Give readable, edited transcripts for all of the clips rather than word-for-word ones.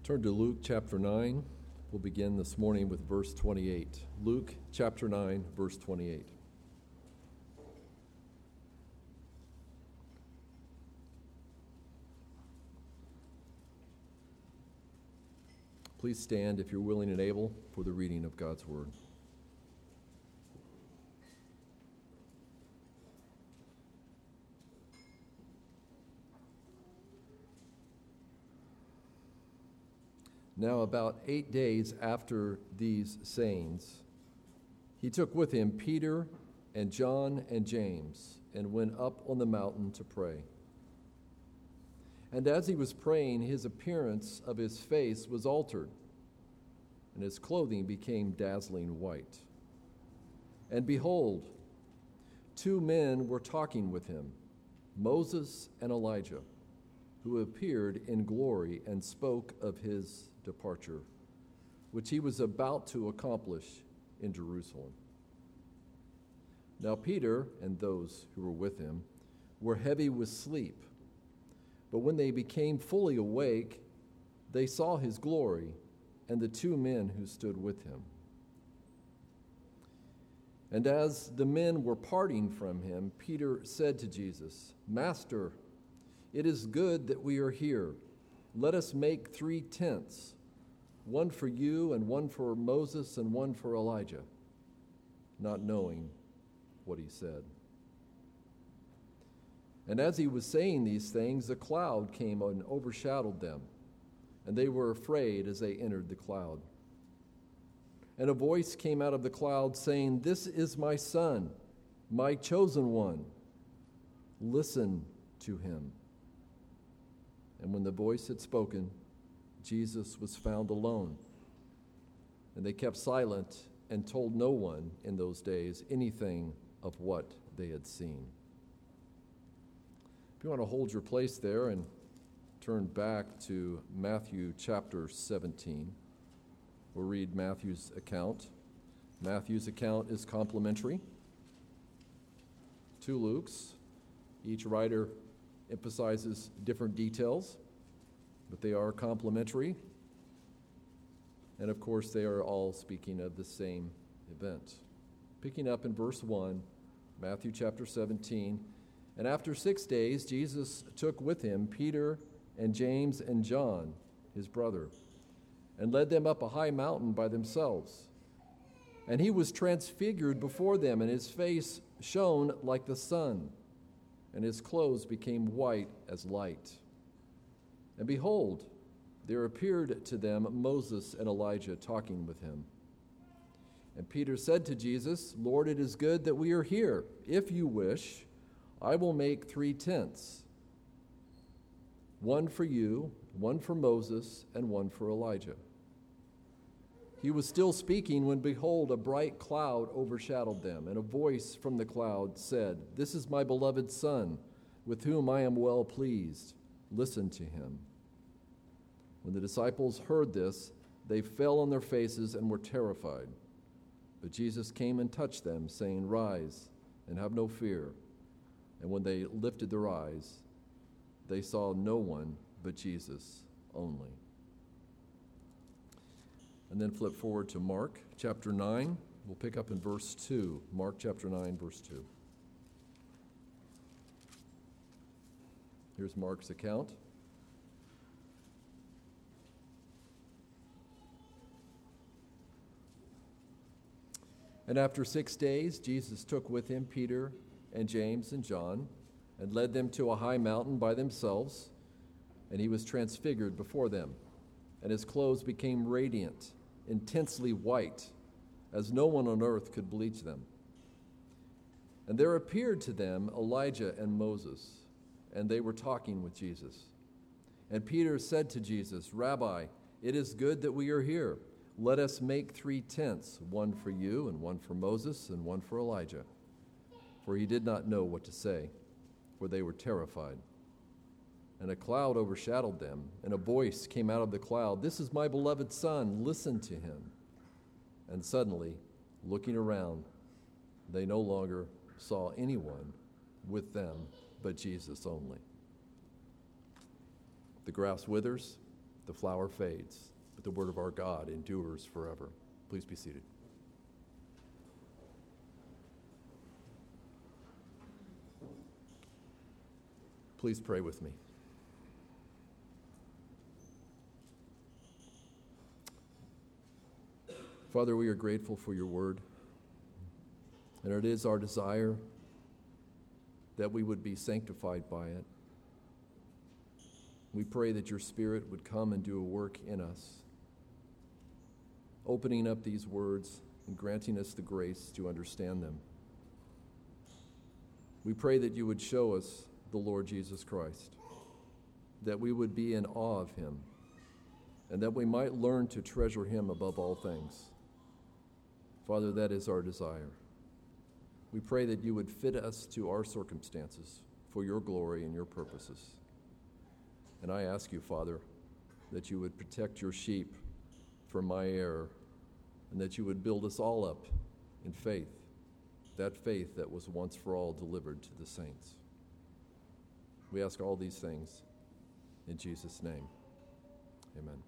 Turn to Luke chapter 9. We'll begin this morning with verse 28. Luke chapter 9, verse 28. Please stand if you're willing and able for the reading of God's word. Now, about 8 days after these sayings, he took with him Peter and John and James and went up on the mountain to pray. And as he was praying, his appearance of his face was altered, and his clothing became dazzling white. And behold, 2 men were talking with him, Moses and Elijah, who appeared in glory and spoke of his departure, which he was about to accomplish in Jerusalem. Now Peter and those who were with him were heavy with sleep, but when they became fully awake, they saw his glory and the 2 men who stood with him. And as the men were parting from him, Peter said to Jesus, "Master, it is good that we are here. Let us make 3 tents, one for you and one for Moses and one for Elijah," not knowing what he said. And as he was saying these things, a cloud came and overshadowed them, and they were afraid as they entered the cloud. And a voice came out of the cloud saying, "This is my son, my chosen one. Listen to him." And when the voice had spoken, Jesus was found alone. And they kept silent and told no one in those days anything of what they had seen. If you want to hold your place there and turn back to Matthew chapter 17, we'll read Matthew's account. Matthew's account is complementary to Luke's. Each writer emphasizes different details, but they are complementary. And of course, they are all speaking of the same event. Picking up in verse 1, Matthew chapter 17, "And after 6 days, Jesus took with him Peter and James and John, his brother, and led them up a high mountain by themselves. And he was transfigured before them, and his face shone like the sun, and his clothes became white as light. And behold, there appeared to them Moses and Elijah talking with him. And Peter said to Jesus, 'Lord, it is good that we are here. If you wish, I will make 3 tents, one for you, one for Moses, and one for Elijah.' He was still speaking when, behold, a bright cloud overshadowed them, and a voice from the cloud said, 'This is my beloved Son, with whom I am well pleased. Listen to him.' When the disciples heard this, they fell on their faces and were terrified. But Jesus came and touched them, saying, 'Rise and have no fear.' And when they lifted their eyes, they saw no one but Jesus only." And then flip forward to Mark chapter 9. We'll pick up in verse 2. Mark chapter 9, verse 2. Here's Mark's account. "And after 6 days, Jesus took with him Peter and James and John, and led them to a high mountain by themselves, and he was transfigured before them, and his clothes became radiant, intensely white, as no one on earth could bleach them. And there appeared to them Elijah and Moses, and they were talking with Jesus. And Peter said to Jesus, 'Rabbi, it is good that we are here. Let us make 3 tents, one for you, and one for Moses, and one for Elijah.' For he did not know what to say, for they were terrified. And a cloud overshadowed them, and a voice came out of the cloud, 'This is my beloved Son, listen to him.' And suddenly, looking around, they no longer saw anyone with them but Jesus only. The grass withers, The flower fades, but the word of our God endures forever. Please be seated. Please pray with me. Father, we are grateful for your word, and it is our desire that we would be sanctified by it. We pray that your Spirit would come and do a work in us, opening up these words and granting us the grace to understand them. We pray that you would show us the Lord Jesus Christ, that we would be in awe of him, and that we might learn to treasure him above all things. Father, that is our desire. We pray that you would fit us to our circumstances for your glory and your purposes. And I ask you, Father, that you would protect your sheep from my error, and that you would build us all up in faith, that faith that was once for all delivered to the saints. We ask all these things in Jesus' name. Amen.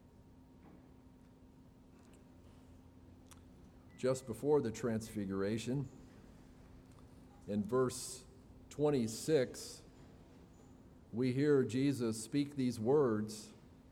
Just before the transfiguration, in verse 26, we hear Jesus speak these words,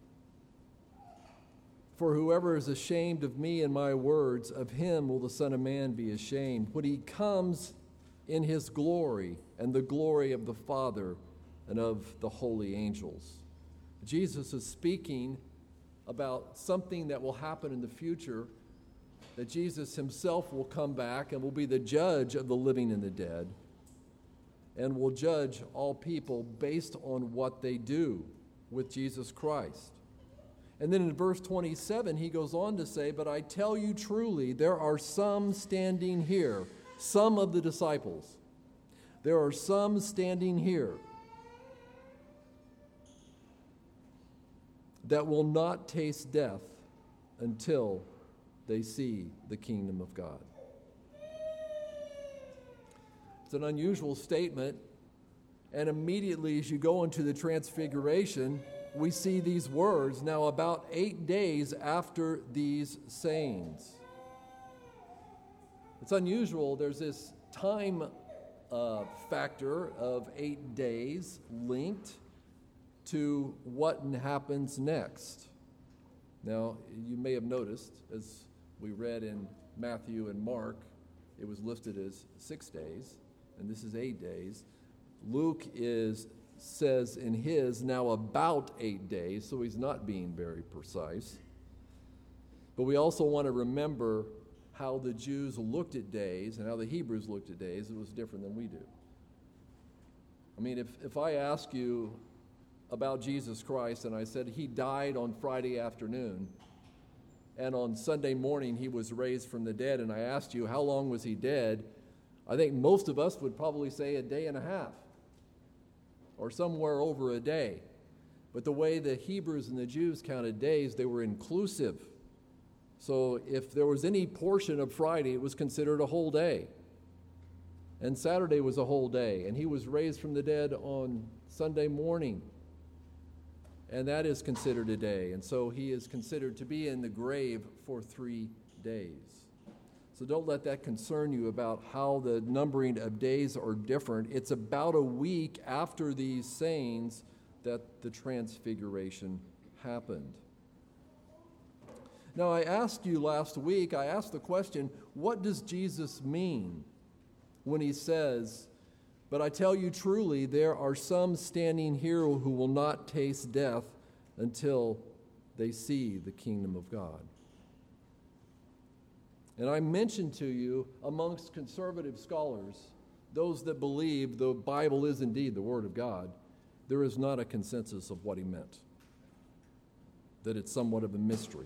"For whoever is ashamed of me and my words, of him will the Son of Man be ashamed, when he comes in his glory and the glory of the Father and of the holy angels." Jesus is speaking about something that will happen in the future, that Jesus himself will come back and will be the judge of the living and the dead, and will judge all people based on what they do with Jesus Christ. And then in verse 27, he goes on to say, "But I tell you truly, there are some standing here," some of the disciples. "There are some standing here that will not taste death until they see the kingdom of God." It's an unusual statement, and immediately as you go into the transfiguration, we see these words now about 8 days after these sayings. It's unusual. There's this time factor of 8 days linked to what happens next. Now, you may have noticed, as we read in Matthew and Mark, it was listed as 6 days, and this is 8 days. Luke says in his now about 8 days, so he's not being very precise. But we also want to remember how the Jews looked at days and how the Hebrews looked at days. It was different than we do. I mean, if I ask you about Jesus Christ and I said he died on Friday afternoon, and on Sunday morning he was raised from the dead, and I asked you how long was he dead, I think most of us would probably say a day and a half, or somewhere over a day. But the way the Hebrews and the Jews counted days, they were inclusive. So if there was any portion of Friday, it was considered a whole day. And Saturday was a whole day, and he was raised from the dead on Sunday morning. And that is considered a day. And so he is considered to be in the grave for 3 days. So don't let that concern you about how the numbering of days are different. It's about a week after these sayings that the transfiguration happened. Now, I asked you last week, I asked the question, what does Jesus mean when he says, "But I tell you truly, there are some standing here who will not taste death until they see the kingdom of God"? And I mentioned to you, amongst conservative scholars, those that believe the Bible is indeed the Word of God, there is not a consensus of what he meant, that it's somewhat of a mystery.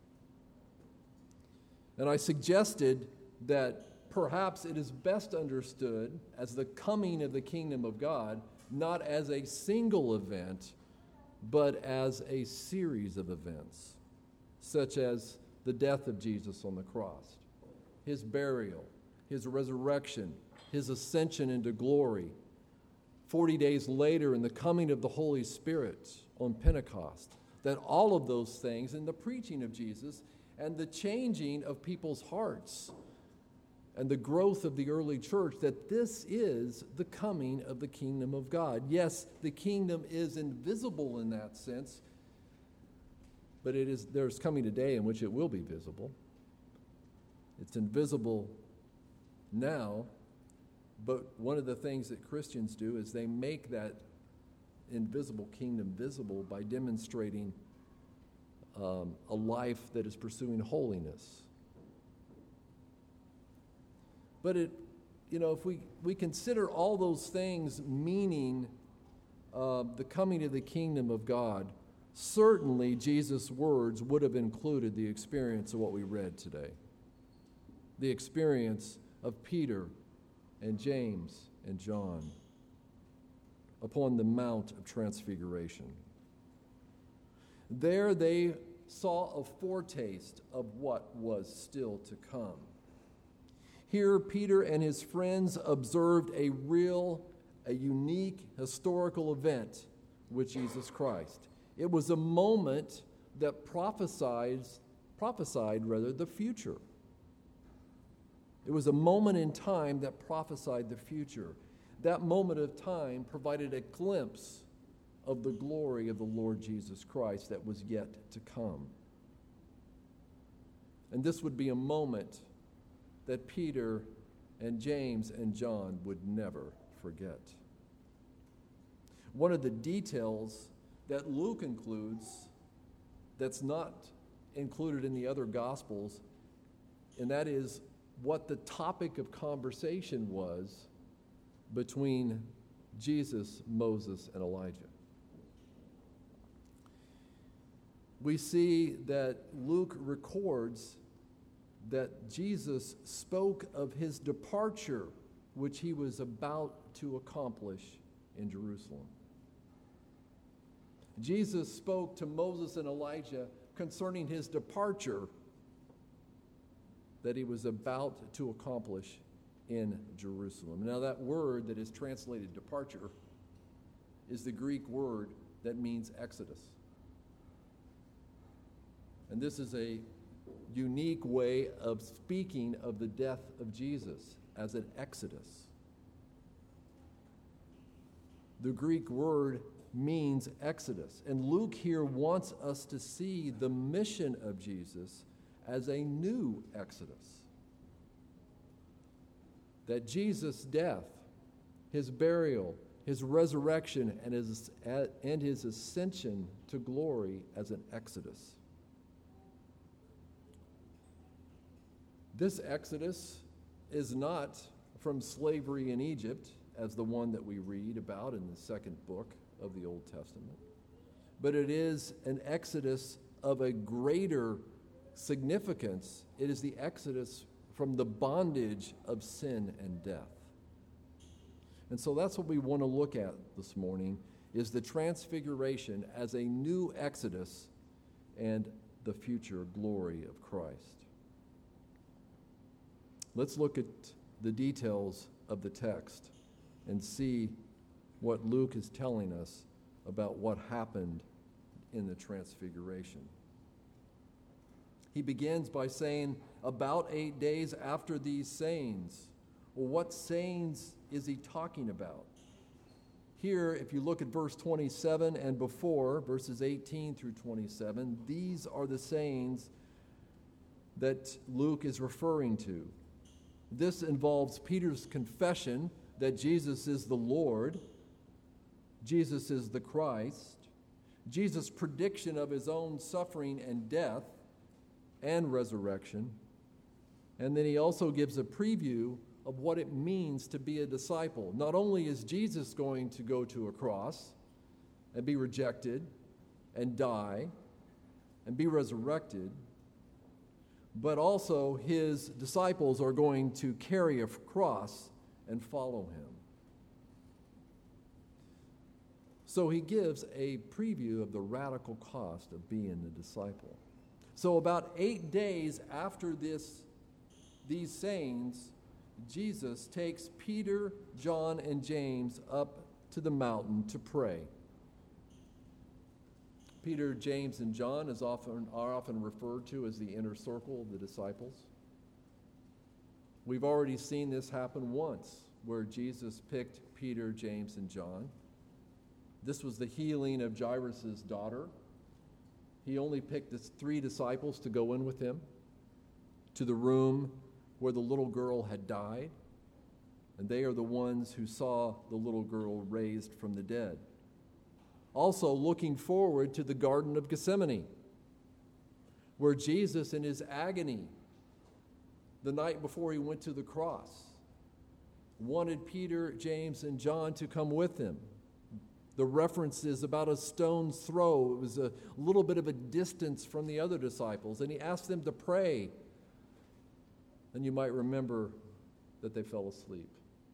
And I suggested that perhaps it is best understood as the coming of the kingdom of God, not as a single event, but as a series of events, such as the death of Jesus on the cross, his burial, his resurrection, his ascension into glory, 40 days later in the coming of the Holy Spirit on Pentecost, that all of those things, and the preaching of Jesus, and the changing of people's hearts, and the growth of the early church, that this is the coming of the kingdom of God. Yes, the kingdom is invisible in that sense, but there's coming a day in which it will be visible. It's invisible now, but one of the things that Christians do is they make that invisible kingdom visible by demonstrating a life that is pursuing holiness. But if we consider all those things meaning the coming of the kingdom of God, certainly Jesus' words would have included the experience of what we read today. The experience of Peter and James and John upon the Mount of Transfiguration. There they saw a foretaste of what was still to come. Here, Peter and his friends observed a unique historical event with Jesus Christ. It was a moment that prophesied the future. It was a moment in time that prophesied the future. That moment of time provided a glimpse of the glory of the Lord Jesus Christ that was yet to come. And this would be a moment that Peter and James and John would never forget. One of the details that Luke includes that's not included in the other Gospels, and that is what the topic of conversation was between Jesus, Moses, and Elijah. We see that Luke records that Jesus spoke of his departure, which he was about to accomplish in Jerusalem. Jesus spoke to Moses and Elijah concerning his departure that he was about to accomplish in Jerusalem. Now, that word that is translated departure is the Greek word that means Exodus. And this is a unique way of speaking of the death of Jesus as an exodus. The Greek word means exodus. And Luke here wants us to see the mission of Jesus as a new exodus. That Jesus' death, his burial, his resurrection, and his ascension to glory as an exodus. This exodus is not from slavery in Egypt, as the one that we read about in the second book of the Old Testament, but it is an exodus of a greater significance. It is the exodus from the bondage of sin and death. And so that's what we want to look at this morning, is the transfiguration as a new exodus and the future glory of Christ. Let's look at the details of the text and see what Luke is telling us about what happened in the transfiguration. He begins by saying, about 8 days after these sayings. Well, what sayings is he talking about? Here, if you look at verse 27 and before, verses 18 through 27, these are the sayings that Luke is referring to. This involves Peter's confession that Jesus is the Lord, Jesus is the Christ, Jesus' prediction of his own suffering and death and resurrection, and then he also gives a preview of what it means to be a disciple. Not only is Jesus going to go to a cross and be rejected and die and be resurrected, but also his disciples are going to carry a cross and follow him. So he gives a preview of the radical cost of being a disciple. So about 8 days after these sayings, Jesus takes Peter, John, and James up to the mountain to pray. Peter, James, and John are often referred to as the inner circle of the disciples. We've already seen this happen once, where Jesus picked Peter, James, and John. This was the healing of Jairus' daughter. He only picked his 3 disciples to go in with him to the room where the little girl had died, and they are the ones who saw the little girl raised from the dead. Also looking forward to the Garden of Gethsemane, where Jesus, in his agony, the night before he went to the cross, wanted Peter, James, and John to come with him. The reference is about a stone's throw. It was a little bit of a distance from the other disciples, and he asked them to pray. And you might remember that they fell asleep.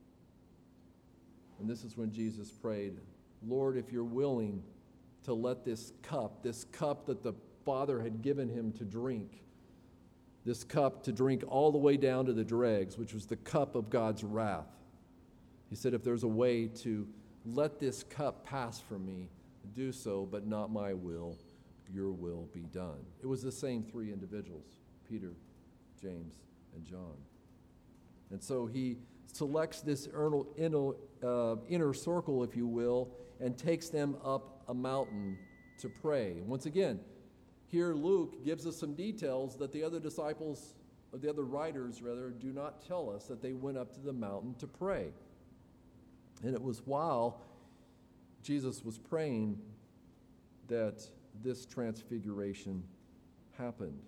And this is when Jesus prayed, Lord, if you're willing to let this cup that the Father had given him to drink, this cup to drink all the way down to the dregs, which was the cup of God's wrath. He said, if there's a way to let this cup pass from me, do so, but not my will, your will be done. It was the same 3 individuals, Peter, James, and John. And so he selects this inner circle, if you will, and takes them up a mountain to pray. Once again, here Luke gives us some details that the other disciples, or the other writers rather, do not tell us that they went up to the mountain to pray. And it was while Jesus was praying that this transfiguration happened.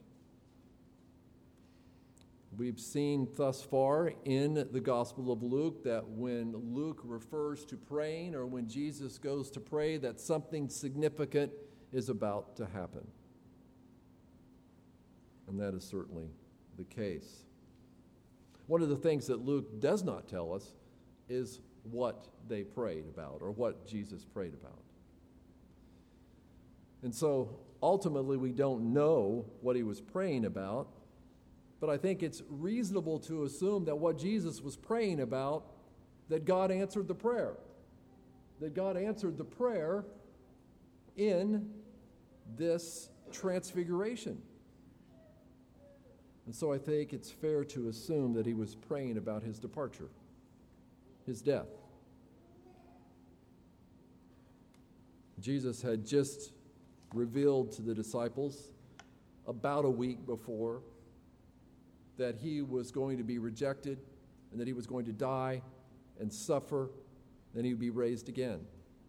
We've seen thus far in the Gospel of Luke that when Luke refers to praying, or when Jesus goes to pray, that something significant is about to happen. And that is certainly the case. One of the things that Luke does not tell us is what they prayed about, or what Jesus prayed about. And so ultimately we don't know what he was praying about, but I think it's reasonable to assume that what Jesus was praying about, that God answered the prayer. That God answered the prayer in this transfiguration. And so I think it's fair to assume that he was praying about his departure, his death. Jesus had just revealed to the disciples about a week before that he was going to be rejected, and that he was going to die and suffer, then he would be raised again.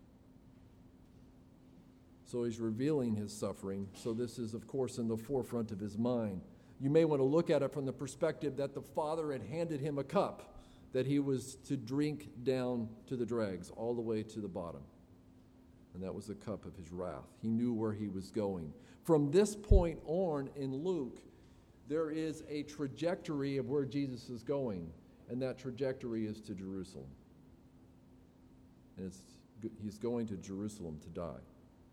So he's revealing his suffering. So this is, of course, in the forefront of his mind. You may want to look at it from the perspective that the Father had handed him a cup that he was to drink down to the dregs, all the way to the bottom. And that was the cup of his wrath. He knew where he was going. From this point on in Luke, there is a trajectory of where Jesus is going, and that trajectory is to Jerusalem. And he's going to Jerusalem to die.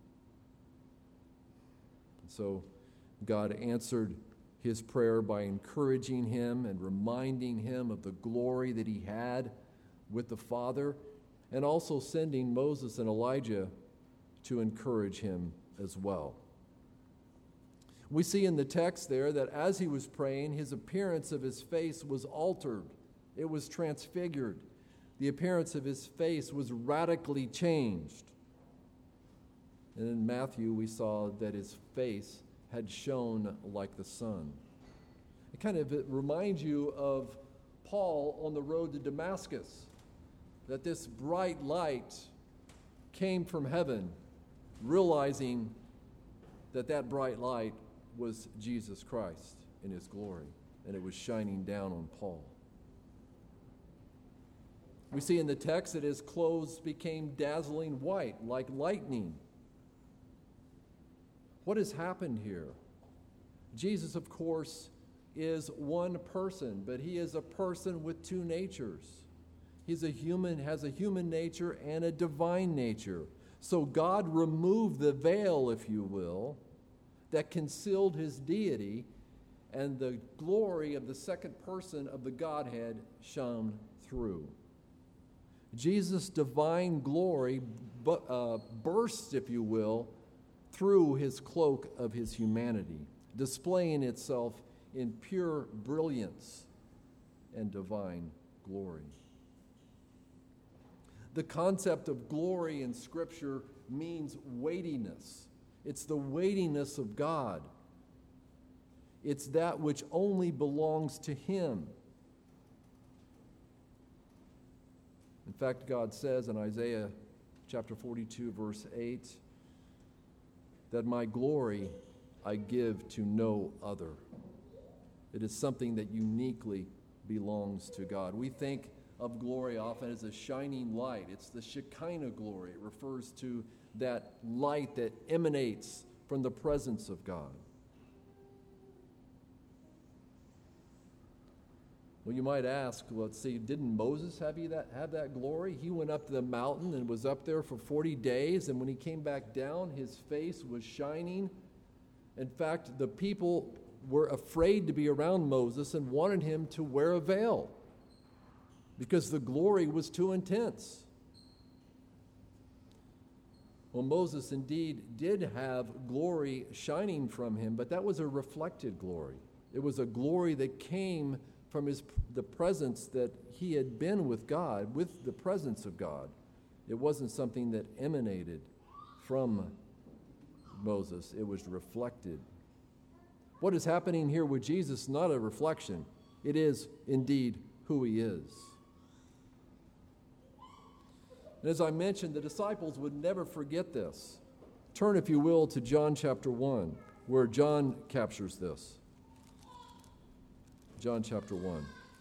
And so God answered his prayer by encouraging him and reminding him of the glory that he had with the Father, and also sending Moses and Elijah to encourage him as well. We see in the text there that as he was praying, his appearance of his face was altered. It was transfigured. The appearance of his face was radically changed. And in Matthew, we saw that his face had shone like the sun. It reminds you of Paul on the road to Damascus, that this bright light came from heaven, realizing that that bright light was Jesus Christ in his glory, and it was shining down on Paul. We see in the text that his clothes became dazzling white, like lightning. What has happened here? Jesus, of course, is one person, but he is a person with two natures. He's a human, has a human nature and a divine nature. So God removed the veil, if you will, that concealed his deity, and the glory of the second person of the Godhead shone through. Jesus' divine glory bursts, if you will, through his cloak of his humanity, displaying itself in pure brilliance and divine glory. The concept of glory in Scripture means weightiness. It's the weightiness of God. It's that which only belongs to him. In fact, God says in Isaiah chapter 42, verse 8, that my glory I give to no other. It is something that uniquely belongs to God. We think of glory often as a shining light. It's the Shekinah glory. It refers to that light that emanates from the presence of God. Well, you might ask, let's see, didn't Moses have that glory? He went up to the mountain and was up there for 40 days, and when he came back down, his face was shining. In fact, the people were afraid to be around Moses and wanted him to wear a veil because the glory was too intense. Well, Moses indeed did have glory shining from him, but that was a reflected glory. It was a glory that came from the presence that he had been with God, with the presence of God. It wasn't something that emanated from Moses. It was reflected. What is happening here with Jesus is not a reflection. It is indeed who he is. And as I mentioned, the disciples would never forget this. Turn, if you will, to John chapter 1, where John captures this. John chapter 1.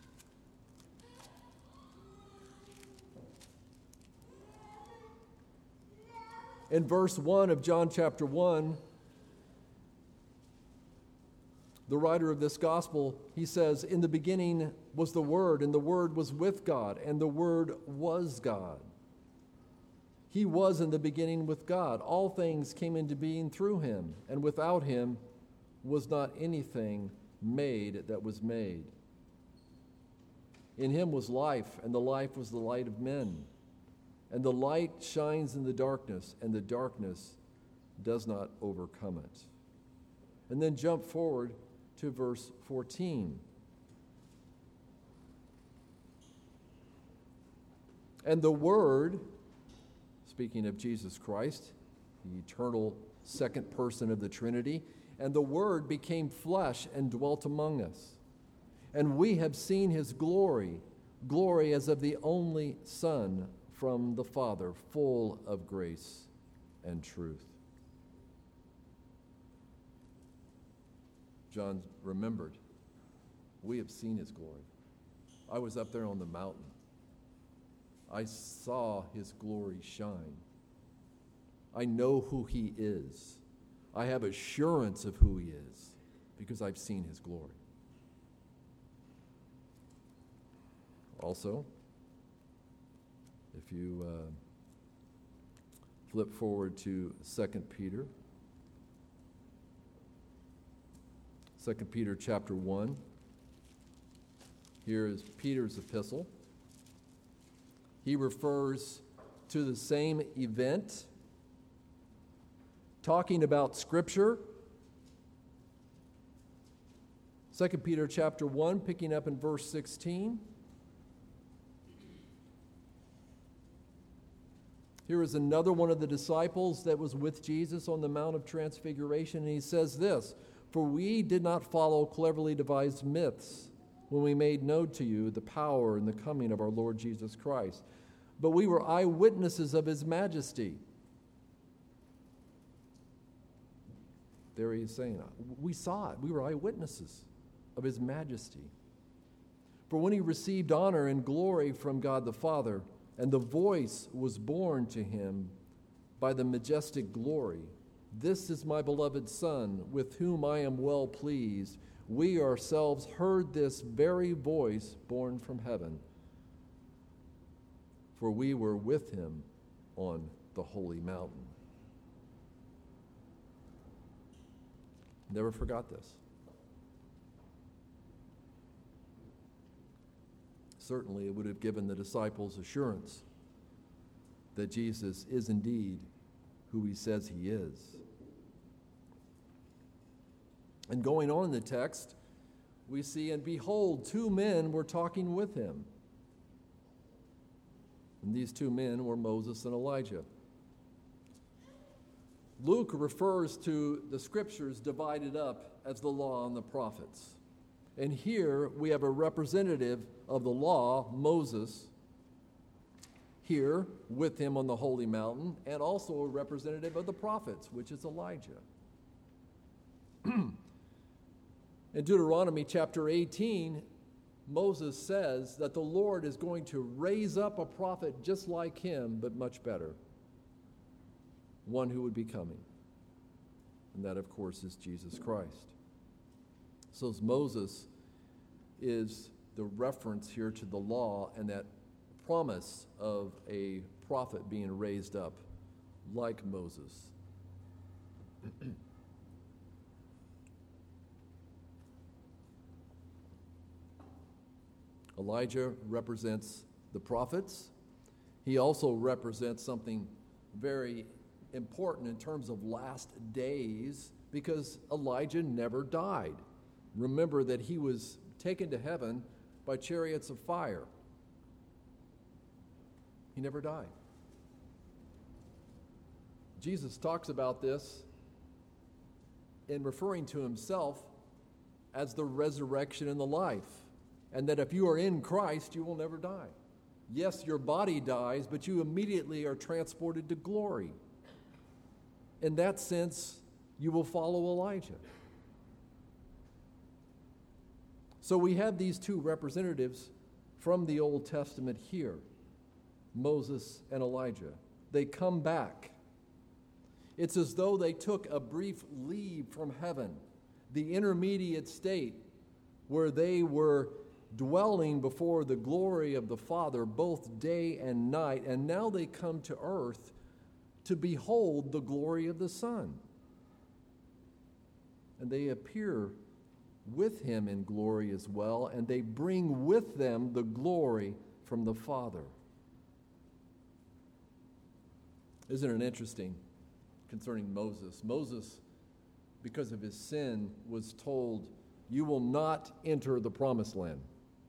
In verse 1 of John chapter 1, the writer of this gospel, he says, "In the beginning was the Word, and the Word was with God, and the Word was God. He was in the beginning with God. All things came into being through him, and without him was not anything made that was made. In him was life, and the life was the light of men. And the light shines in the darkness, and the darkness does not overcome it." And then jump forward to verse 14. "And the Word," speaking of Jesus Christ, the eternal second person of the Trinity, "and the Word became flesh and dwelt among us. And we have seen his glory, glory as of the only Son from the Father, full of grace and truth." John remembered, we have seen his glory. I was up there on the mountain. I saw his glory shine. I know who he is. I have assurance of who he is because I've seen his glory. Also, if you flip forward to 2 Peter. 2 Peter chapter 1. Here is Peter's epistle. He refers to the same event, talking about Scripture. 2 Peter chapter 1, picking up in verse 16. Here is another one of the disciples that was with Jesus on the Mount of Transfiguration, and he says this, "For we did not follow cleverly devised myths when we made known to you the power and the coming of our Lord Jesus Christ, but we were eyewitnesses of his majesty." There he is saying, we saw it. We were eyewitnesses of his majesty. "For when he received honor and glory from God the Father, and the voice was borne to him by the majestic glory, 'This is my beloved Son, with whom I am well pleased,' we ourselves heard this very voice borne from heaven, for we were with him on the holy mountain." Never forgot this. Certainly, it would have given the disciples assurance that Jesus is indeed who he says he is. And going on in the text, we see, and behold, two men were talking with him. And these two men were Moses and Elijah. Luke refers to the scriptures divided up as the law and the prophets. And here we have a representative of the law, Moses, here with him on the holy mountain, and also a representative of the prophets, which is Elijah. In Deuteronomy chapter 18, Moses says that the Lord is going to raise up a prophet just like him, but much better. One who would be coming. And that, of course, is Jesus Christ. So Moses is the reference here to the law and that promise of a prophet being raised up like Moses. Elijah represents the prophets. He also represents something very important in terms of last days, because Elijah never died. Remember that he was taken to heaven by chariots of fire. He never died. Jesus talks about this in referring to himself as the resurrection and the life, and that if you are in Christ, you will never die. Yes, your body dies, but you immediately are transported to glory. In that sense, you will follow Elijah. So we have these two representatives from the Old Testament here, Moses and Elijah. They come back. It's as though they took a brief leave from heaven, the intermediate state where they were dwelling before the glory of the Father both day and night, and now they come to earth to behold the glory of the Son. And they appear with him in glory as well, and they bring with them the glory from the Father. Isn't it interesting concerning Moses? Moses, because of his sin, was told, "You will not enter the promised land."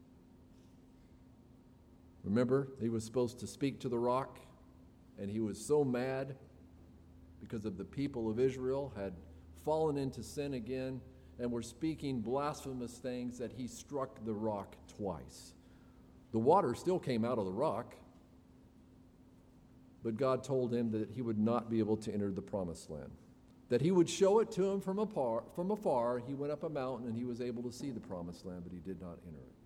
Remember, he was supposed to speak to the rock, and he was so mad because of the people of Israel had fallen into sin again and were speaking blasphemous things that he struck the rock twice. The water still came out of the rock, but God told him that he would not be able to enter the promised land, that he would show it to him from afar. He went up a mountain and he was able to see the promised land, but he did not enter it.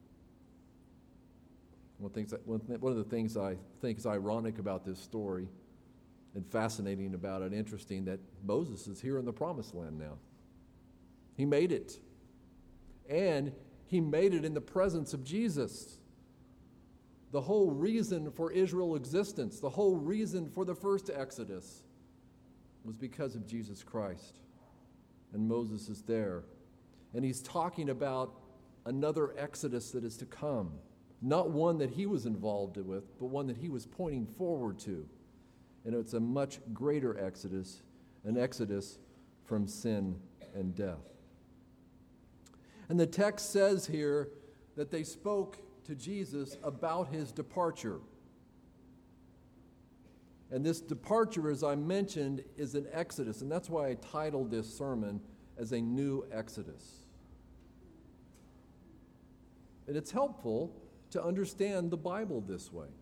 One of the things I think is ironic about this story and fascinating about it, interesting, that Moses is here in the promised land now. He made it. And he made it in the presence of Jesus. The whole reason for Israel's existence, the whole reason for the first Exodus was because of Jesus Christ. And Moses is there. And he's talking about another Exodus that is to come. Not one that he was involved with, but one that he was pointing forward to. And it's a much greater Exodus, an Exodus from sin and death. And the text says here that they spoke to Jesus about his departure. And this departure, as I mentioned, is an Exodus. And that's why I titled this sermon as a new Exodus. And it's helpful to understand the Bible this way.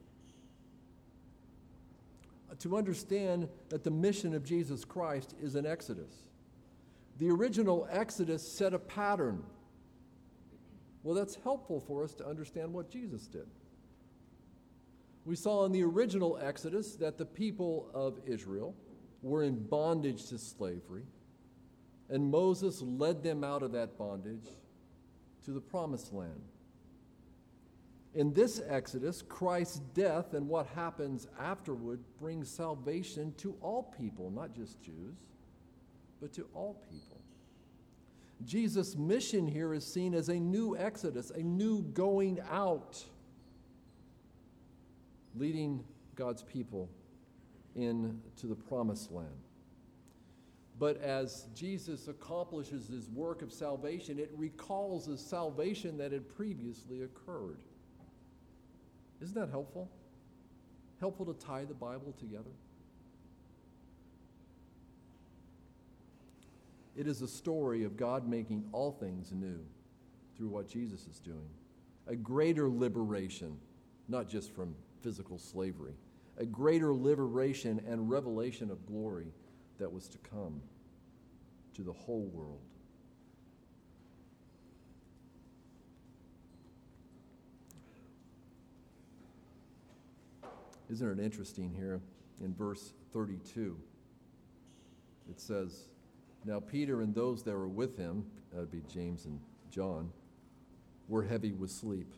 To understand that the mission of Jesus Christ is an Exodus. The original Exodus set a pattern. Well, that's helpful for us to understand what Jesus did. We saw in the original Exodus that the people of Israel were in bondage to slavery, and Moses led them out of that bondage to the promised land. In this Exodus, Christ's death and what happens afterward brings salvation to all people, not just Jews, but to all people. Jesus' mission here is seen as a new Exodus, a new going out, leading God's people into the promised land. But as Jesus accomplishes his work of salvation, it recalls the salvation that had previously occurred. Isn't that helpful? Helpful to tie the Bible together? It is a story of God making all things new through what Jesus is doing. A greater liberation, not just from physical slavery, a greater liberation and revelation of glory that was to come to the whole world. Isn't it interesting here in verse 32? It says, "Now Peter and those that were with him," that would be James and John, "were heavy with sleep."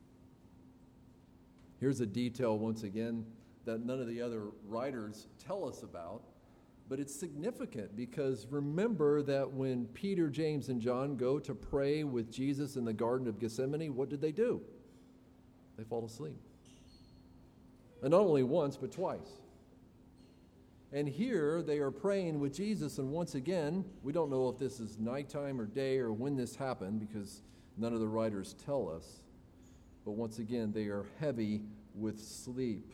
Here's a detail, once again, that none of the other writers tell us about, but it's significant because remember that when Peter, James, and John go to pray with Jesus in the Garden of Gethsemane, what did they do? They fall asleep. And not only once, but twice. And here they are praying with Jesus, and once again, we don't know if this is nighttime or day or when this happened because none of the writers tell us. But once again, they are heavy with sleep.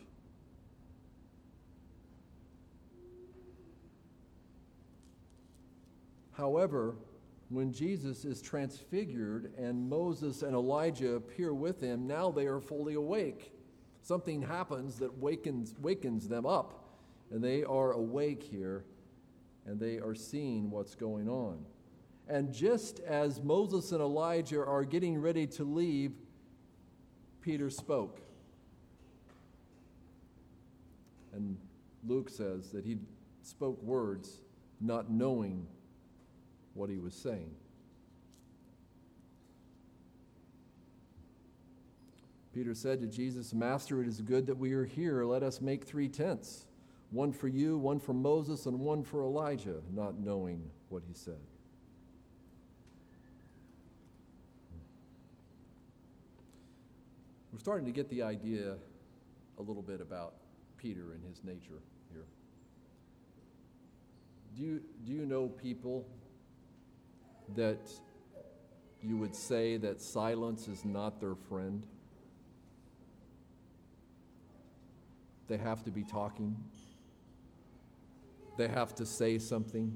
However, when Jesus is transfigured and Moses and Elijah appear with him, now they are fully awake. Something happens that wakens them up, and they are awake here, and they are seeing what's going on. And just as Moses and Elijah are getting ready to leave, Peter spoke. And Luke says that he spoke words not knowing what he was saying. Peter said to Jesus, "Master, it is good that we are here. Let us make 3 tents, one for you, one for Moses, and one for Elijah," not knowing what he said. We're starting to get the idea a little bit about Peter and his nature here. Do you know people that you would say that silence is not their friend? They have to be talking. They have to say something.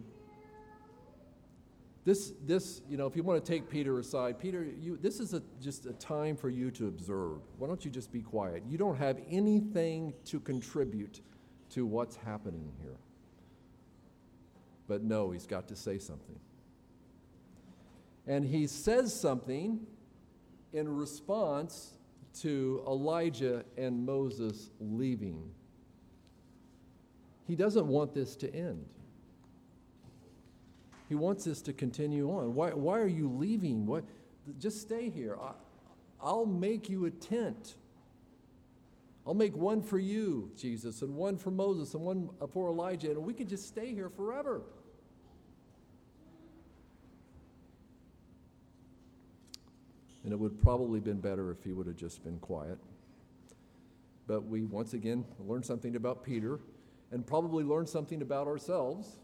This, if you want to take Peter aside, Peter, this is just a time for you to observe. Why don't you just be quiet? You don't have anything to contribute to what's happening here. But no, he's got to say something. And he says something in response to Elijah and Moses leaving. He doesn't want this to end. He wants this to continue on. Why are you leaving? Just stay here. I'll make you a tent. I'll make one for you, Jesus, and one for Moses, and one for Elijah, and we could just stay here forever. And it would probably been better if he would have just been quiet. But we, once again, learned something about Peter and probably learned something about ourselves.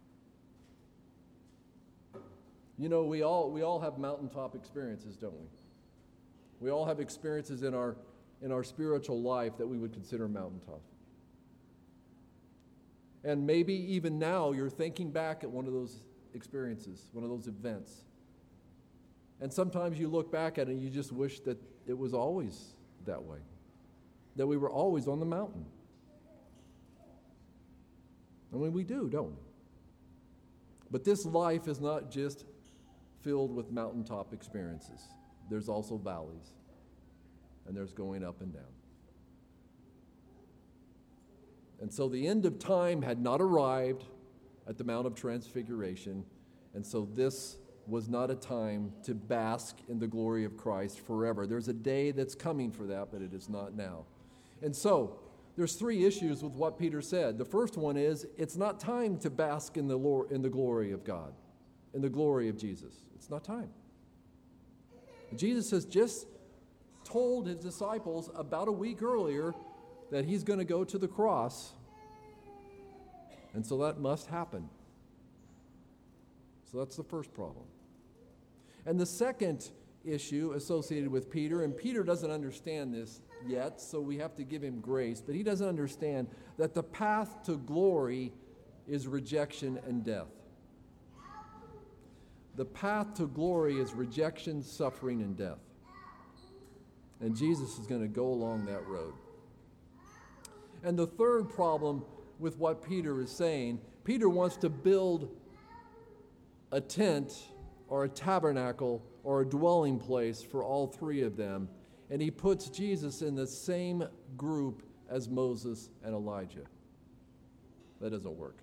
You know, we all have mountaintop experiences, don't we? We all have experiences in our spiritual life that we would consider mountaintop. And maybe even now you're thinking back at one of those experiences, one of those events. And sometimes you look back at it and you just wish that it was always that way, that we were always on the mountain. I mean, we do, don't we? But this life is not just filled with mountaintop experiences. There's also valleys, and there's going up and down. And so the end of time had not arrived at the Mount of Transfiguration, and so this was not a time to bask in the glory of Christ forever. There's a day that's coming for that, but it is not now. And so there's 3 issues with what Peter said. The first one is it's not time to bask in the glory of God, in the glory of Jesus. It's not time. Jesus has just told his disciples about a week earlier that he's going to go to the cross, and so that must happen. So that's the first problem. And the second issue associated with Peter, and Peter doesn't understand this yet, so we have to give him grace, but he doesn't understand that the path to glory is rejection and death. The path to glory is rejection, suffering, and death. And Jesus is going to go along that road. And the third problem with what Peter is saying, Peter wants to build a tent or a tabernacle or a dwelling place for all three of them. And he puts Jesus in the same group as Moses and Elijah. That doesn't work.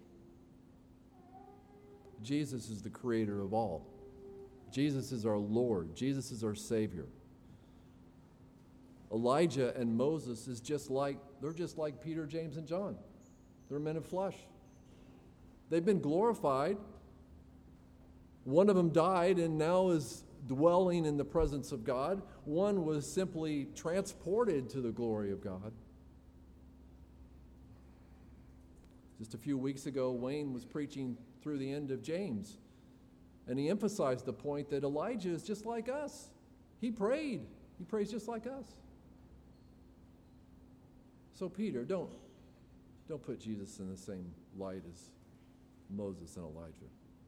Jesus is the creator of all. Jesus is our Lord. Jesus is our Savior. Elijah and Moses they're just like Peter, James, and John. They're men of flesh. They've been glorified. One of them died and now is dwelling in the presence of God. One was simply transported to the glory of God. Just a few weeks ago, Wayne was preaching through the end of James, and he emphasized the point that Elijah is just like us. He prayed. He prays just like us. So Peter, don't put Jesus in the same light as Moses and Elijah.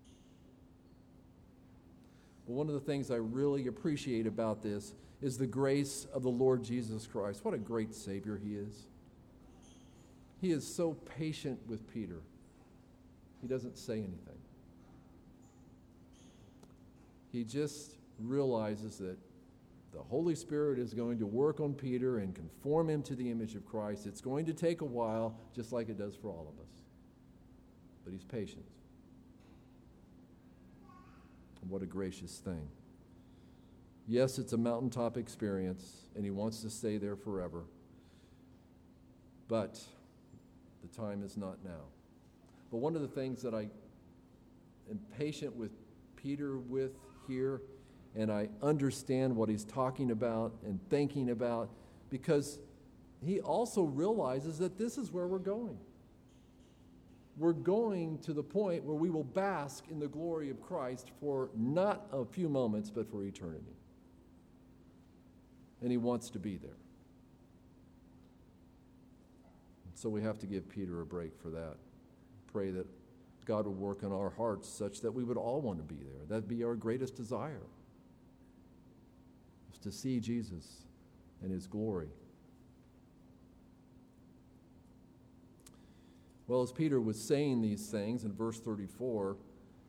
But one of the things I really appreciate about this is the grace of the Lord Jesus Christ. What a great Savior he is. He is so patient with Peter. He doesn't say anything. He just realizes that the Holy Spirit is going to work on Peter and conform him to the image of Christ. It's going to take a while, just like it does for all of us. But he's patient. And what a gracious thing. Yes, it's a mountaintop experience, and he wants to stay there forever. But the time is not now. But one of the things that I am patient with Peter with here, and I understand what he's talking about and thinking about, because he also realizes that this is where we're going. We're going to the point where we will bask in the glory of Christ for not a few moments, but for eternity. And he wants to be there. So we have to give Peter a break for that. Pray that God will work on our hearts such that we would all want to be there. That'd be our greatest desire, is to see Jesus and his glory. Well, as Peter was saying these things in verse 34,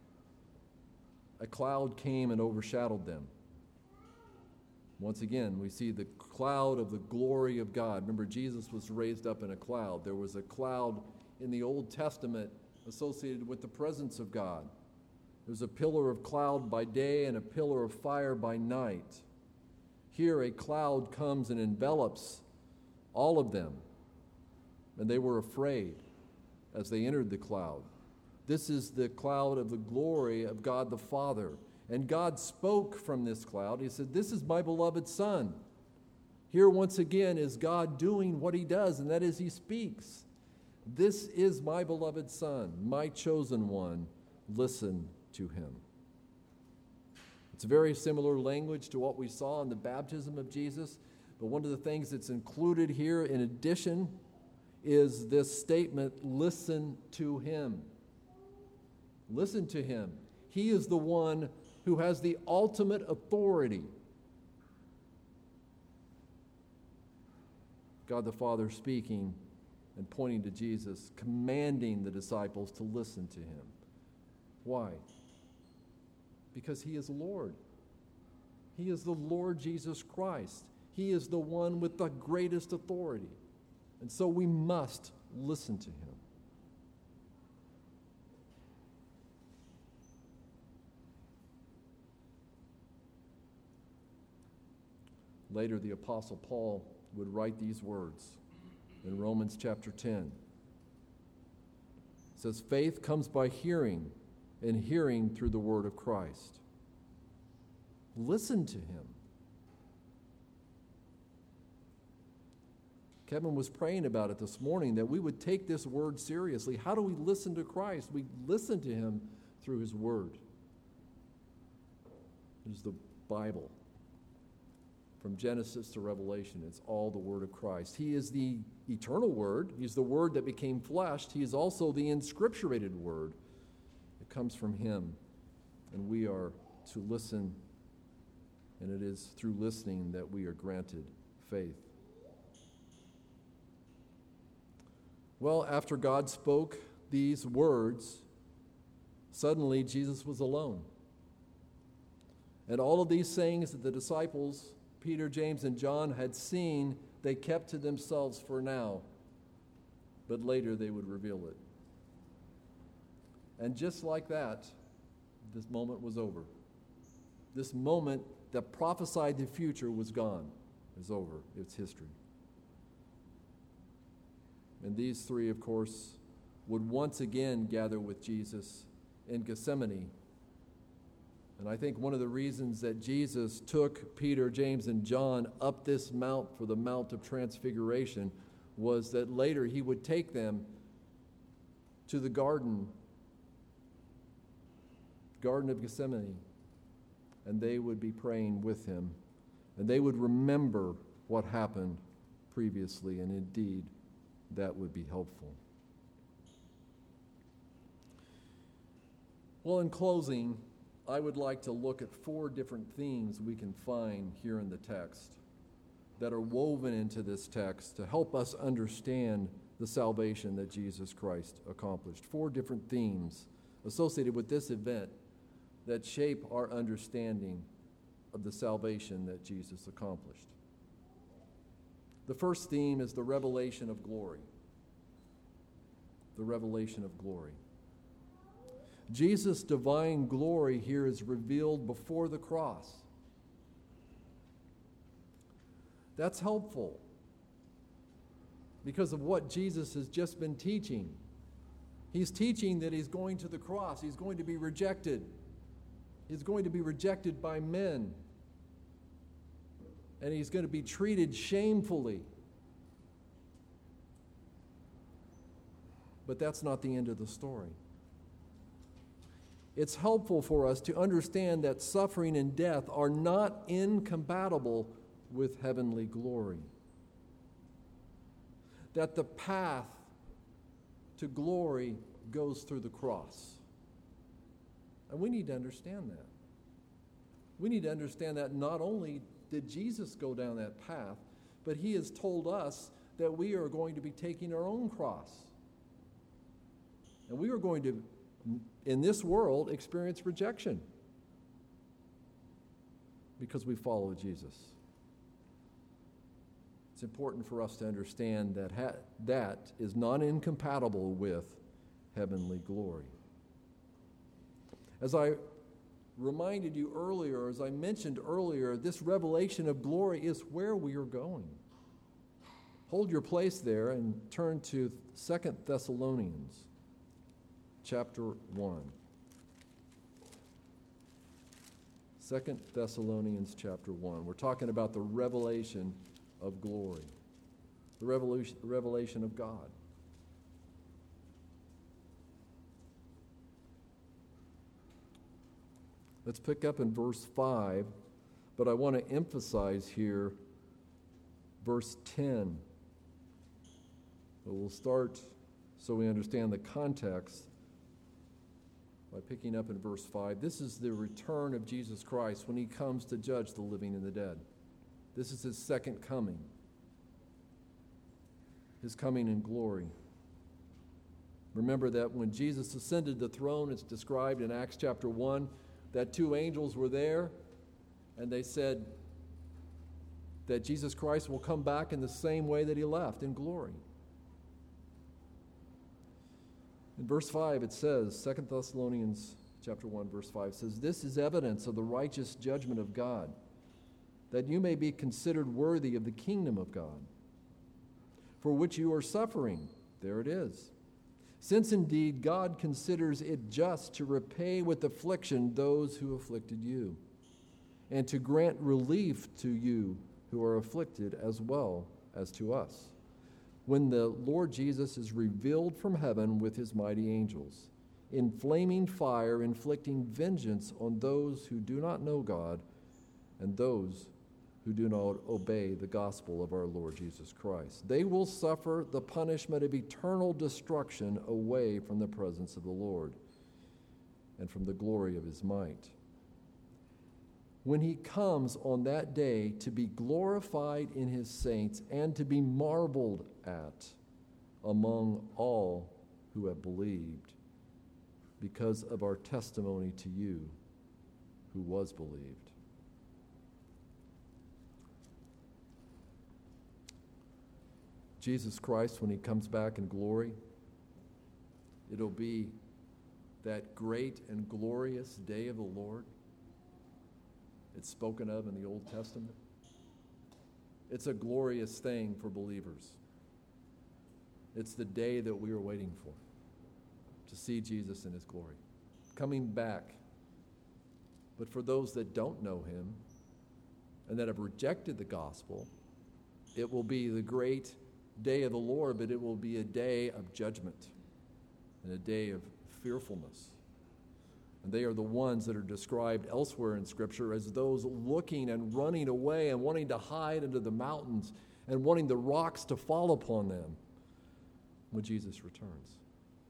a cloud came and overshadowed them. Once again, we see the cloud of the glory of God. Remember, Jesus was raised up in a cloud. There was a cloud in the Old Testament associated with the presence of God. There's a pillar of cloud by day and a pillar of fire by night. Here, a cloud comes and envelops all of them, and they were afraid as they entered the cloud. This is the cloud of the glory of God the Father. And God spoke from this cloud. He said, "This is my beloved Son." Here once again is God doing what he does, and that is he speaks. "This is my beloved Son, my chosen one. Listen to him." It's very similar language to what we saw in the baptism of Jesus, but one of the things that's included here in addition is this statement, "Listen to him." Listen to him. He is the one who has the ultimate authority. God the Father speaking and pointing to Jesus, commanding the disciples to listen to him. Why? Because he is Lord. He is the Lord Jesus Christ. He is the one with the greatest authority. And so we must listen to him. Later, the Apostle Paul would write these words in Romans chapter 10. It says, "Faith comes by hearing, and hearing through the word of Christ." Listen to him. Kevin was praying about it this morning, that we would take this word seriously. How do we listen to Christ? We listen to him through his word. It is the Bible. From Genesis to Revelation, it's all the Word of Christ. He is the eternal Word. He's the Word that became flesh. He is also the inscripturated Word. It comes from Him, and we are to listen, and it is through listening that we are granted faith. Well, after God spoke these words, suddenly Jesus was alone. And all of these sayings that the disciples, Peter, James, and John, had seen, they kept to themselves for now, but later they would reveal it. And just like that, this moment was over. This moment that prophesied the future was gone, is over. It's history. And these three, of course, would once again gather with Jesus in Gethsemane. And I think one of the reasons that Jesus took Peter, James, and John up this mount for the Mount of Transfiguration was that later he would take them to the Garden of Gethsemane, and they would be praying with him, and they would remember what happened previously, and indeed, that would be helpful. Well, in closing, I would like to look at 4 different themes we can find here in the text that are woven into this text to help us understand the salvation that Jesus Christ accomplished. 4 different themes associated with this event that shape our understanding of the salvation that Jesus accomplished. The first theme is the revelation of glory. The revelation of glory. Jesus' divine glory here is revealed before the cross. That's helpful because of what Jesus has just been teaching. He's teaching that he's going to the cross. He's going to be rejected. He's going to be rejected by men. And he's going to be treated shamefully. But that's not the end of the story. It's helpful for us to understand that suffering and death are not incompatible with heavenly glory. That the path to glory goes through the cross. And we need to understand that. We need to understand that not only did Jesus go down that path, but he has told us that we are going to be taking our own cross. And we are going to, in this world, experience rejection because we follow Jesus. It's important for us to understand that that is not incompatible with heavenly glory. As I reminded you earlier, as I mentioned earlier, this revelation of glory is where we are going. Hold your place there and turn to 2 Thessalonians chapter 1. 2 Thessalonians chapter 1. We're talking about the revelation of glory, the revelation of God. Let's pick up in verse 5, but I want to emphasize here verse 10. But we'll start so we understand the context by picking up in verse 5. This is the return of Jesus Christ when he comes to judge the living and the dead. This is his second coming, his coming in glory. Remember that when Jesus ascended the throne, it's described in Acts chapter 1, that 2 angels were there, and they said that Jesus Christ will come back in the same way that he left, in glory. In verse 5 it says, 2 Thessalonians chapter 1, verse 5 says, "This is evidence of the righteous judgment of God, that you may be considered worthy of the kingdom of God, for which you are suffering." There it is. "Since indeed God considers it just to repay with affliction those who afflicted you, and to grant relief to you who are afflicted as well as to us, when the Lord Jesus is revealed from heaven with his mighty angels, in flaming fire, inflicting vengeance on those who do not know God and those who do not obey the gospel of our Lord Jesus Christ. They will suffer the punishment of eternal destruction away from the presence of the Lord and from the glory of his might. When he comes on that day to be glorified in his saints and to be marveled at among all who have believed, because of our testimony to you who was believed. Jesus Christ, when he comes back in glory, it'll be that great and glorious day of the Lord. It's spoken of in the Old Testament. It's a glorious thing for believers. It's the day that we are waiting for, to see Jesus in his glory, coming back. But for those that don't know him and that have rejected the gospel, it will be the great day of the Lord, but it will be a day of judgment and a day of fearfulness. And they are the ones that are described elsewhere in Scripture as those looking and running away and wanting to hide into the mountains and wanting the rocks to fall upon them when Jesus returns.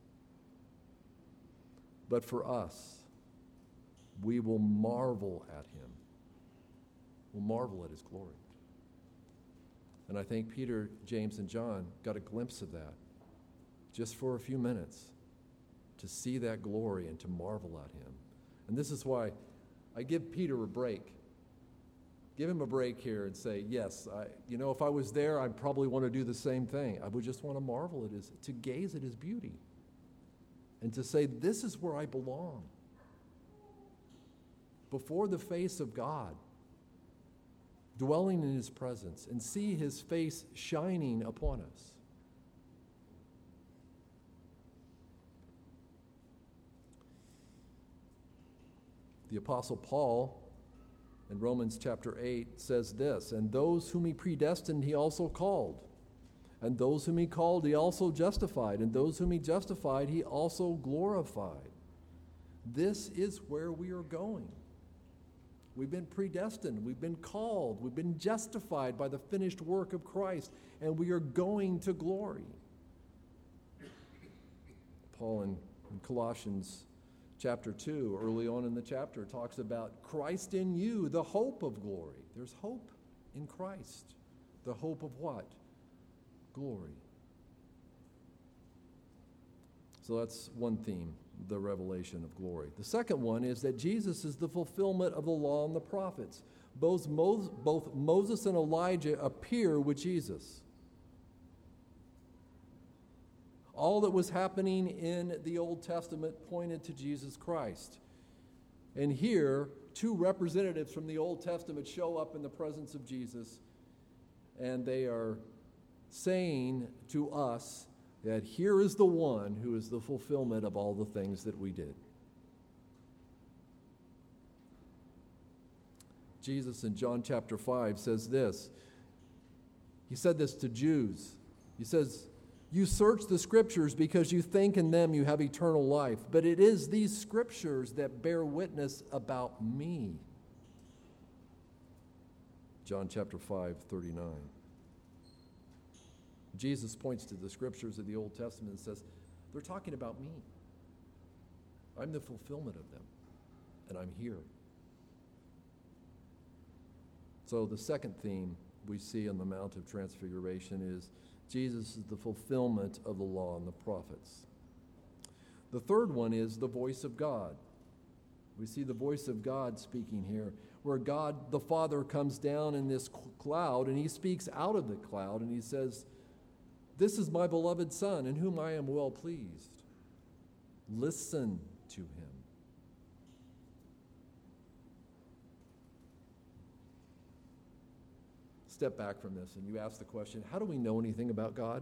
But for us, we will marvel at him. We'll marvel at his glory. And I think Peter, James, and John got a glimpse of that just for a few minutes, to see that glory and to marvel at him. And this is why I give Peter a break. Give him a break here and say, yes, if I was there, I'd probably want to do the same thing. I would just want to marvel at to gaze at his beauty and to say, this is where I belong. Before the face of God, dwelling in his presence, and see his face shining upon us. The Apostle Paul in Romans chapter 8 says this, and those whom he predestined he also called, and those whom he called he also justified, and those whom he justified he also glorified. This is where we are going. We've been predestined, we've been called, we've been justified by the finished work of Christ, and we are going to glory. Paul in Colossians chapter 2, early on in the chapter, talks about Christ in you, the hope of glory. There's hope in Christ. The hope of what? Glory. So that's one theme, the revelation of glory. The second one is that Jesus is the fulfillment of the law and the prophets. Both Moses and Elijah appear with Jesus. All that was happening in the Old Testament pointed to Jesus Christ. And here, two representatives from the Old Testament show up in the presence of Jesus, and they are saying to us that here is the one who is the fulfillment of all the things that we did. Jesus in John chapter 5 says this. He said this to Jews. He says, you search the Scriptures because you think in them you have eternal life, but it is these Scriptures that bear witness about me. John chapter 5:39. Jesus points to the Scriptures of the Old Testament and says, they're talking about me. I'm the fulfillment of them, and I'm here. So the second theme we see on the Mount of Transfiguration is Jesus is the fulfillment of the law and the prophets. The third one is the voice of God. We see the voice of God speaking here, where God the Father comes down in this cloud, and he speaks out of the cloud, and he says, this is my beloved Son, in whom I am well pleased. Listen to him. Step back from this and you ask the question, how do we know anything about God?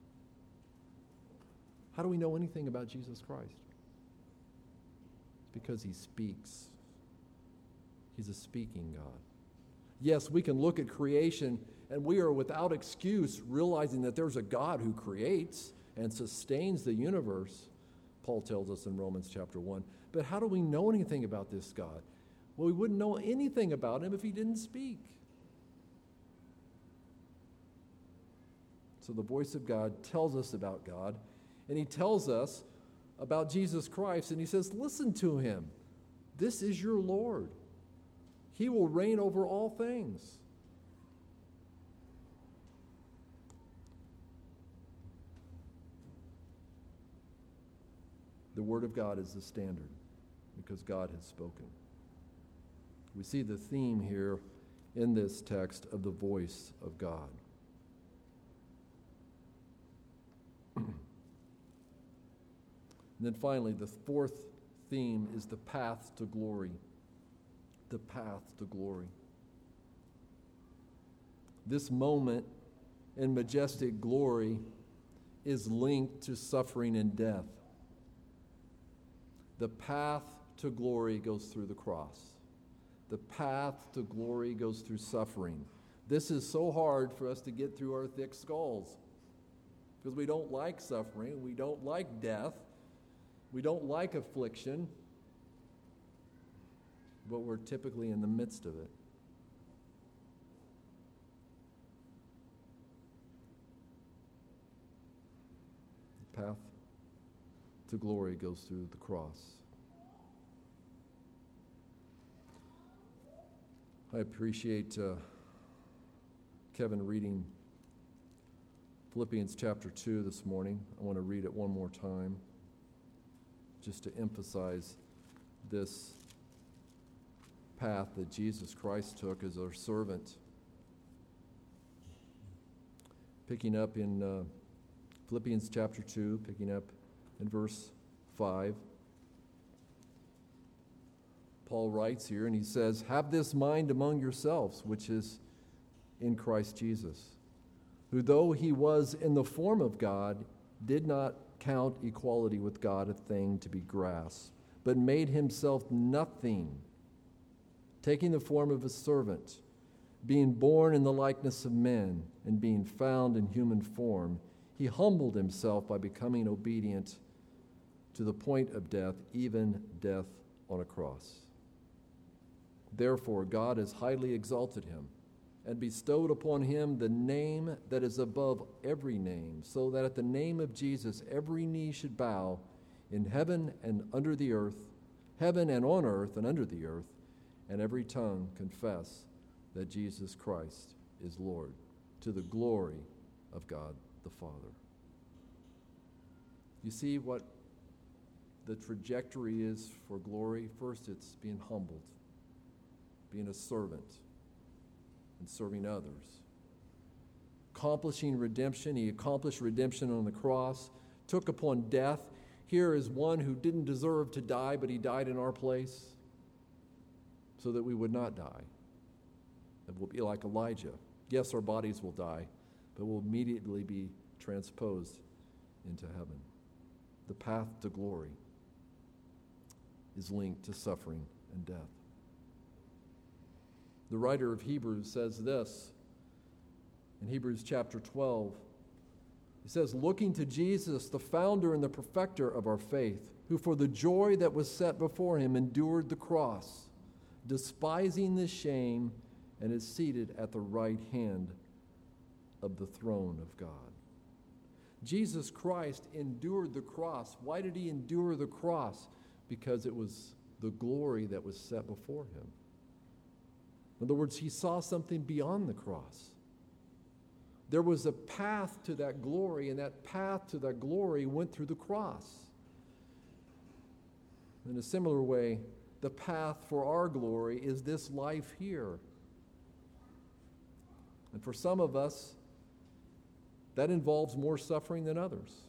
How do we know anything about Jesus Christ? It's because he speaks. He's a speaking God. Yes, we can look at creation and we are without excuse realizing that there's a God who creates and sustains the universe, Paul tells us in Romans chapter 1. But how do we know anything about this God? Well, we wouldn't know anything about him if he didn't speak. So the voice of God tells us about God, and he tells us about Jesus Christ, and he says, listen to him. This is your Lord. He will reign over all things. The Word of God is the standard because God has spoken. We see the theme here in this text of the voice of God. And then finally, the fourth theme is the path to glory. The path to glory. This moment in majestic glory is linked to suffering and death. The path to glory goes through the cross. The path to glory goes through suffering. This is so hard for us to get through our thick skulls because we don't like suffering, we don't like death, we don't like affliction, but we're typically in the midst of it. The path to glory goes through the cross. I appreciate Kevin reading Philippians chapter 2 this morning. I want to read it one more time just to emphasize this path that Jesus Christ took as our servant. Picking up in Philippians chapter 2, picking up in verse 5. Paul writes here, and he says, "Have this mind among yourselves, which is in Christ Jesus, who though he was in the form of God, did not count equality with God a thing to be grasped, but made himself nothing, taking the form of a servant, being born in the likeness of men, and being found in human form, he humbled himself by becoming obedient to the point of death, even death on a cross. Therefore, God has highly exalted him and bestowed upon him the name that is above every name, so that at the name of Jesus every knee should bow in heaven and under the earth, heaven and on earth and under the earth, and every tongue confess that Jesus Christ is Lord, to the glory of God the Father." You see what the trajectory is for glory? First, it's being humbled, being a servant, and serving others. Accomplishing redemption. He accomplished redemption on the cross, took upon death. Here is one who didn't deserve to die, but he died in our place so that we would not die. And we'll be like Elijah. Yes, our bodies will die, but we'll immediately be transposed into heaven. The path to glory is linked to suffering and death. The writer of Hebrews says this in Hebrews chapter 12. He says, "Looking to Jesus, the founder and the perfecter of our faith, who for the joy that was set before him endured the cross, despising the shame, and is seated at the right hand of the throne of God." Jesus Christ endured the cross. Why did he endure the cross? Because it was the glory that was set before him. In other words, he saw something beyond the cross. There was a path to that glory, and that path to that glory went through the cross. In a similar way, the path for our glory is this life here. And for some of us, that involves more suffering than others.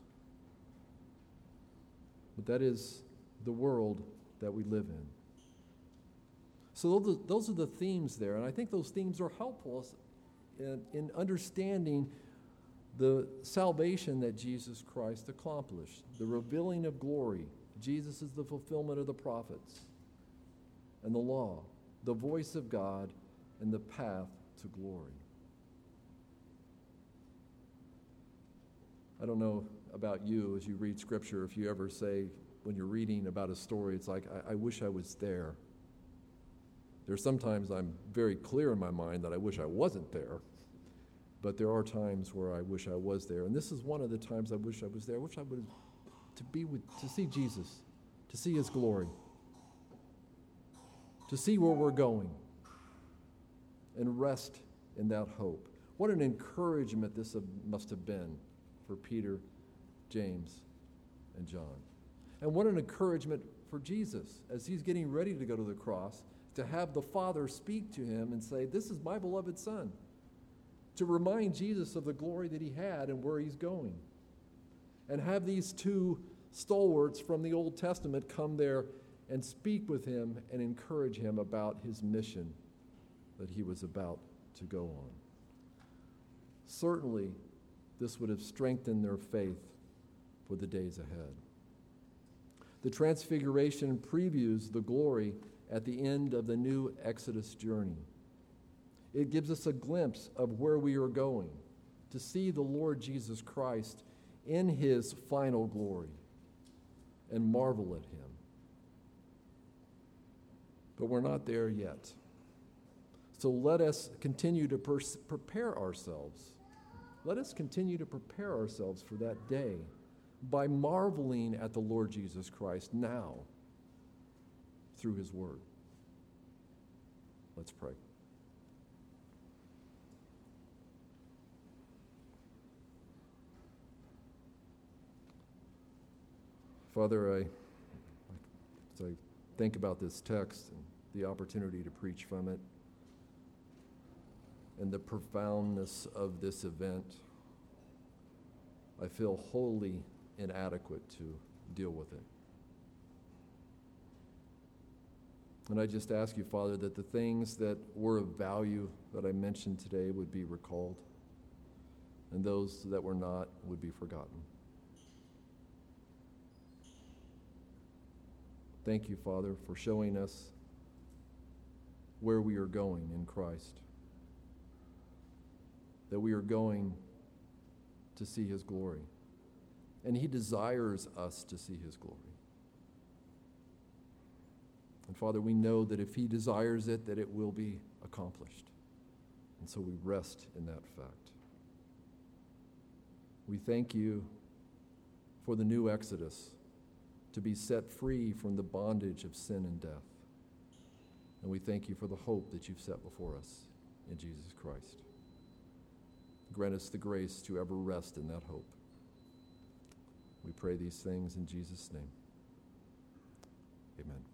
But that is the world that we live in. So those are the themes there, and I think those themes are helpful in understanding the salvation that Jesus Christ accomplished, the revealing of glory. Jesus is the fulfillment of the prophets and the law, the voice of God, and the path to glory. I don't know about you as you read Scripture, if you ever say, when you're reading about a story, it's like, I wish I was there. There's sometimes I'm very clear in my mind that I wish I wasn't there, but there are times where I wish I was there. And this is one of the times I wish I was there. I wish I would to see Jesus, to see his glory, to see where we're going, and rest in that hope. What an encouragement this must have been for Peter, James, and John. And what an encouragement for Jesus as he's getting ready to go to the cross, to have the Father speak to him and say, "This is my beloved Son," to remind Jesus of the glory that he had and where he's going. And have these two stalwarts from the Old Testament come there and speak with him and encourage him about his mission that he was about to go on. Certainly, this would have strengthened their faith for the days ahead. The Transfiguration previews the glory at the end of the new Exodus journey. It gives us a glimpse of where we are going, to see the Lord Jesus Christ in his final glory and marvel at him. But we're not there yet. So let us continue to prepare ourselves. Let us continue to prepare ourselves for that day by marveling at the Lord Jesus Christ now through his word. Let's pray. Father, as I think about this text and the opportunity to preach from it and the profoundness of this event, I feel wholly inadequate to deal with it. And I just ask you, Father, that the things that were of value that I mentioned today would be recalled, and those that were not would be forgotten. Thank you, Father, for showing us where we are going in Christ, that we are going to see his glory, and he desires us to see his glory. And Father, we know that if he desires it, that it will be accomplished. And so we rest in that fact. We thank you for the new Exodus, to be set free from the bondage of sin and death. And we thank you for the hope that you've set before us in Jesus Christ. Grant us the grace to ever rest in that hope. We pray these things in Jesus' name. Amen.